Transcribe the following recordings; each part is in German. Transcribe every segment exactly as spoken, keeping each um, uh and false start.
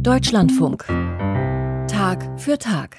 Deutschlandfunk. Tag für Tag.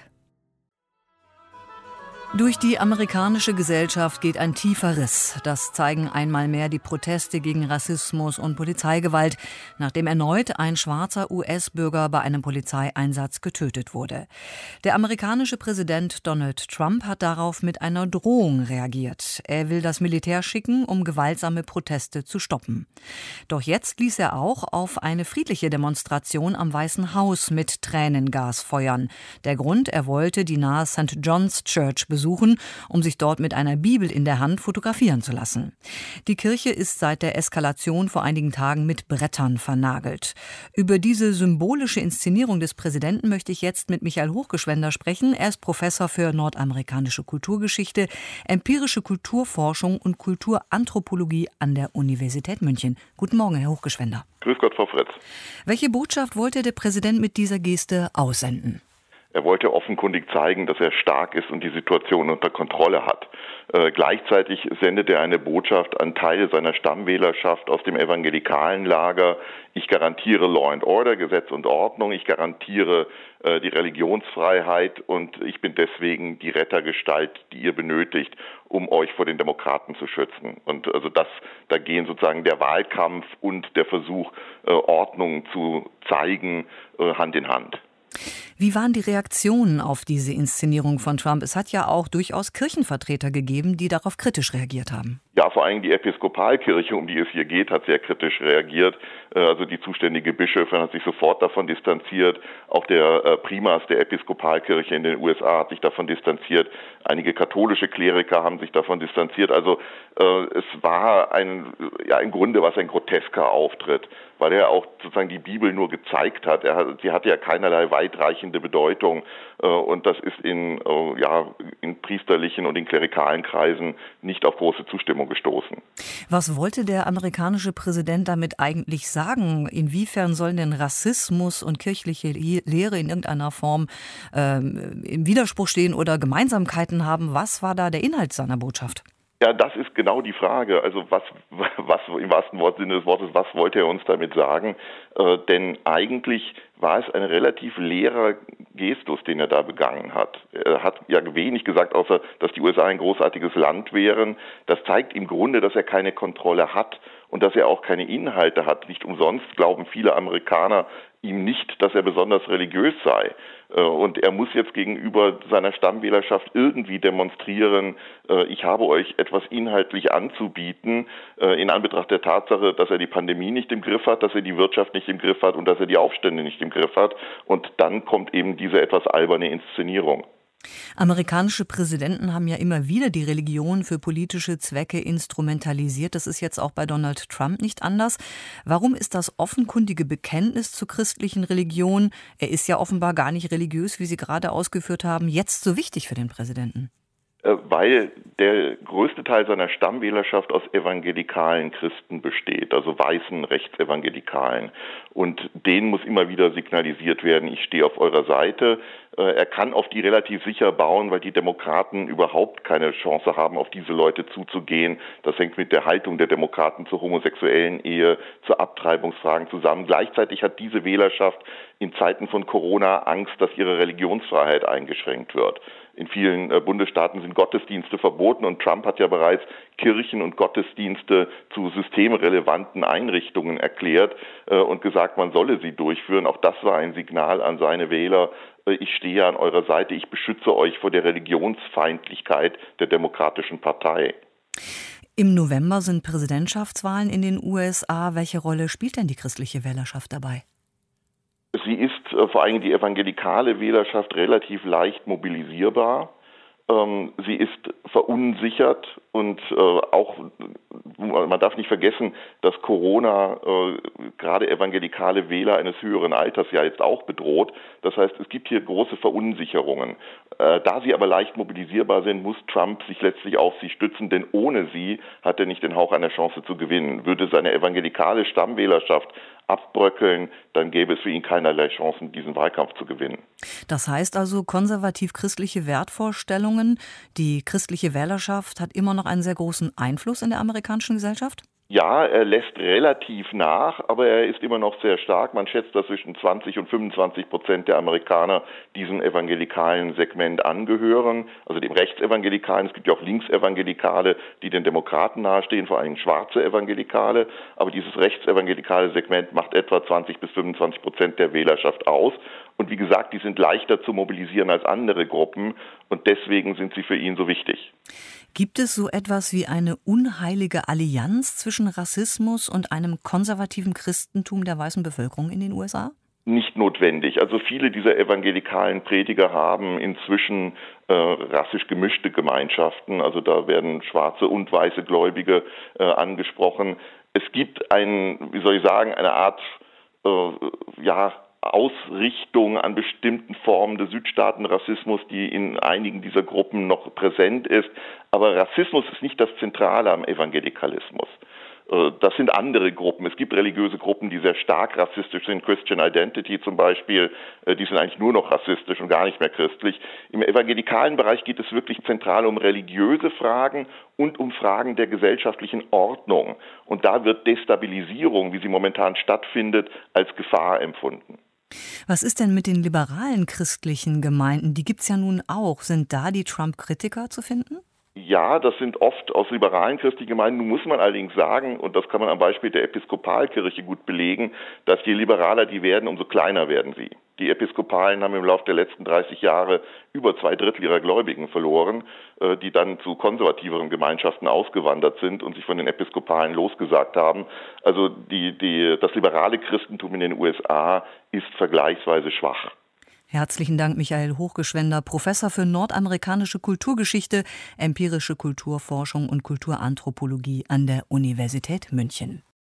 Durch die amerikanische Gesellschaft geht ein tiefer Riss. Das zeigen einmal mehr die Proteste gegen Rassismus und Polizeigewalt, nachdem erneut ein schwarzer U S-Bürger bei einem Polizeieinsatz getötet wurde. Der amerikanische Präsident Donald Trump hat darauf mit einer Drohung reagiert. Er will das Militär schicken, um gewaltsame Proteste zu stoppen. Doch jetzt ließ er auch auf eine friedliche Demonstration am Weißen Haus mit Tränengas feuern. Der Grund, er wollte die nahe Sankt John's Church besuchen, um sich dort mit einer Bibel in der Hand fotografieren zu lassen. Die Kirche ist seit der Eskalation vor einigen Tagen mit Brettern vernagelt. Über diese symbolische Inszenierung des Präsidenten möchte ich jetzt mit Michael Hochgeschwender sprechen. Er ist Professor für nordamerikanische Kulturgeschichte, empirische Kulturforschung und Kulturanthropologie an der Universität München. Guten Morgen, Herr Hochgeschwender. Grüß Gott, Frau Fritz. Welche Botschaft wollte der Präsident mit dieser Geste aussenden? Er wollte offenkundig zeigen, dass er stark ist und die Situation unter Kontrolle hat. Äh, gleichzeitig sendet er eine Botschaft an Teile seiner Stammwählerschaft aus dem evangelikalen Lager. Ich garantiere Law and Order, Gesetz und Ordnung. Ich garantiere äh, die Religionsfreiheit und ich bin deswegen die Rettergestalt, die ihr benötigt, um euch vor den Demokraten zu schützen. Und also das, da gehen sozusagen der Wahlkampf und der Versuch, äh, Ordnung zu zeigen, äh, Hand in Hand. Wie waren die Reaktionen auf diese Inszenierung von Trump? Es hat ja auch durchaus Kirchenvertreter gegeben, die darauf kritisch reagiert haben. Ja, vor allem die Episkopalkirche, um die es hier geht, hat sehr kritisch reagiert. Also die zuständige Bischöfin hat sich sofort davon distanziert. Auch der Primas der Episkopalkirche in den U S A hat sich davon distanziert. Einige katholische Kleriker haben sich davon distanziert. Also es war ein, ja, im Grunde was ein grotesker Auftritt, weil er auch sozusagen die Bibel nur gezeigt hat. Er hat sie hatte ja keinerlei weitreichende Bedeutung. Und das ist in, ja, in priesterlichen und in klerikalen Kreisen nicht auf große Zustimmung gestoßen. Was wollte der amerikanische Präsident damit eigentlich sagen? Inwiefern sollen denn Rassismus und kirchliche Lehre in irgendeiner Form ähm, im Widerspruch stehen oder Gemeinsamkeiten haben? Was war da der Inhalt seiner Botschaft? Ja, das ist genau die Frage. Also was, was im wahrsten Sinne des Wortes, was wollte er uns damit sagen? Äh, denn eigentlich war es ein relativ leerer Gestus, den er da begangen hat. Er hat ja wenig gesagt, außer dass die U S A ein großartiges Land wären. Das zeigt im Grunde, dass er keine Kontrolle hat und dass er auch keine Inhalte hat. Nicht umsonst glauben viele Amerikaner ihm nicht, dass er besonders religiös sei. Und er muss jetzt gegenüber seiner Stammwählerschaft irgendwie demonstrieren, ich habe euch etwas inhaltlich anzubieten, in Anbetracht der Tatsache, dass er die Pandemie nicht im Griff hat, dass er die Wirtschaft nicht im Griff hat und dass er die Aufstände nicht im Griff hat. Und dann kommt eben diese etwas alberne Inszenierung. Amerikanische Präsidenten haben ja immer wieder die Religion für politische Zwecke instrumentalisiert. Das ist jetzt auch bei Donald Trump nicht anders. Warum ist das offenkundige Bekenntnis zur christlichen Religion, er ist ja offenbar gar nicht religiös, wie Sie gerade ausgeführt haben, jetzt so wichtig für den Präsidenten? Weil der größte Teil seiner Stammwählerschaft aus evangelikalen Christen besteht, also weißen Rechtsevangelikalen. Und denen muss immer wieder signalisiert werden, ich stehe auf eurer Seite. Er kann auf die relativ sicher bauen, weil die Demokraten überhaupt keine Chance haben, auf diese Leute zuzugehen. Das hängt mit der Haltung der Demokraten zur homosexuellen Ehe, zu Abtreibungsfragen zusammen. Gleichzeitig hat diese Wählerschaft in Zeiten von Corona Angst, dass ihre Religionsfreiheit eingeschränkt wird. In vielen Bundesstaaten sind Gottesdienste verboten und Trump hat ja bereits Kirchen und Gottesdienste zu systemrelevanten Einrichtungen erklärt und gesagt, man solle sie durchführen. Auch das war ein Signal an seine Wähler. Ich stehe an eurer Seite, ich beschütze euch vor der Religionsfeindlichkeit der Demokratischen Partei. Im November sind Präsidentschaftswahlen in den U S A. Welche Rolle spielt denn die christliche Wählerschaft dabei? Sie ist äh, vor allem die evangelikale Wählerschaft relativ leicht mobilisierbar. Ähm, sie ist verunsichert und äh, auch, man darf nicht vergessen, dass Corona äh, gerade evangelikale Wähler eines höheren Alters ja jetzt auch bedroht. Das heißt, es gibt hier große Verunsicherungen. Äh, da sie aber leicht mobilisierbar sind, muss Trump sich letztlich auf sie stützen, denn ohne sie hat er nicht den Hauch einer Chance zu gewinnen. Würde seine evangelikale Stammwählerschaft abbröckeln, dann gäbe es für ihn keinerlei Chancen, diesen Wahlkampf zu gewinnen. Das heißt also konservativ-christliche Wertvorstellungen. Die christliche Wählerschaft hat immer noch einen sehr großen Einfluss in der amerikanischen Gesellschaft? Ja, er lässt relativ nach, aber er ist immer noch sehr stark. Man schätzt, dass zwischen zwanzig und fünfundzwanzig Prozent der Amerikaner diesem evangelikalen Segment angehören, also dem Rechtsevangelikalen. Es gibt ja auch Linksevangelikale, die den Demokraten nahestehen, vor allem schwarze Evangelikale. Aber dieses rechtsevangelikale Segment macht etwa zwanzig bis fünfundzwanzig Prozent der Wählerschaft aus. Und wie gesagt, die sind leichter zu mobilisieren als andere Gruppen und deswegen sind sie für ihn so wichtig. Gibt es so etwas wie eine unheilige Allianz zwischen Rassismus und einem konservativen Christentum der weißen Bevölkerung in den U S A? Nicht notwendig. Also viele dieser evangelikalen Prediger haben inzwischen äh, rassisch gemischte Gemeinschaften. Also da werden schwarze und weiße Gläubige äh, angesprochen. Es gibt ein, wie soll ich sagen, eine Art, äh, ja, Ausrichtung an bestimmten Formen des Südstaatenrassismus, die in einigen dieser Gruppen noch präsent ist. Aber Rassismus ist nicht das Zentrale am Evangelikalismus. Das sind andere Gruppen. Es gibt religiöse Gruppen, die sehr stark rassistisch sind. Christian Identity zum Beispiel, die sind eigentlich nur noch rassistisch und gar nicht mehr christlich. Im evangelikalen Bereich geht es wirklich zentral um religiöse Fragen und um Fragen der gesellschaftlichen Ordnung. Und da wird Destabilisierung, wie sie momentan stattfindet, als Gefahr empfunden. Was ist denn mit den liberalen christlichen Gemeinden? Die gibt es ja nun auch. Sind da die Trump-Kritiker zu finden? Ja, das sind oft aus liberalen christlichen Gemeinden. Nun muss man allerdings sagen, und das kann man am Beispiel der Episkopalkirche gut belegen, dass je liberaler die werden, umso kleiner werden sie. Die Episkopalen haben im Laufe der letzten dreißig Jahre über zwei Drittel ihrer Gläubigen verloren, die dann zu konservativeren Gemeinschaften ausgewandert sind und sich von den Episkopalen losgesagt haben. Also die, die, das liberale Christentum in den U S A ist vergleichsweise schwach. Herzlichen Dank, Michael Hochgeschwender, Professor für nordamerikanische Kulturgeschichte, empirische Kulturforschung und Kulturanthropologie an der Universität München.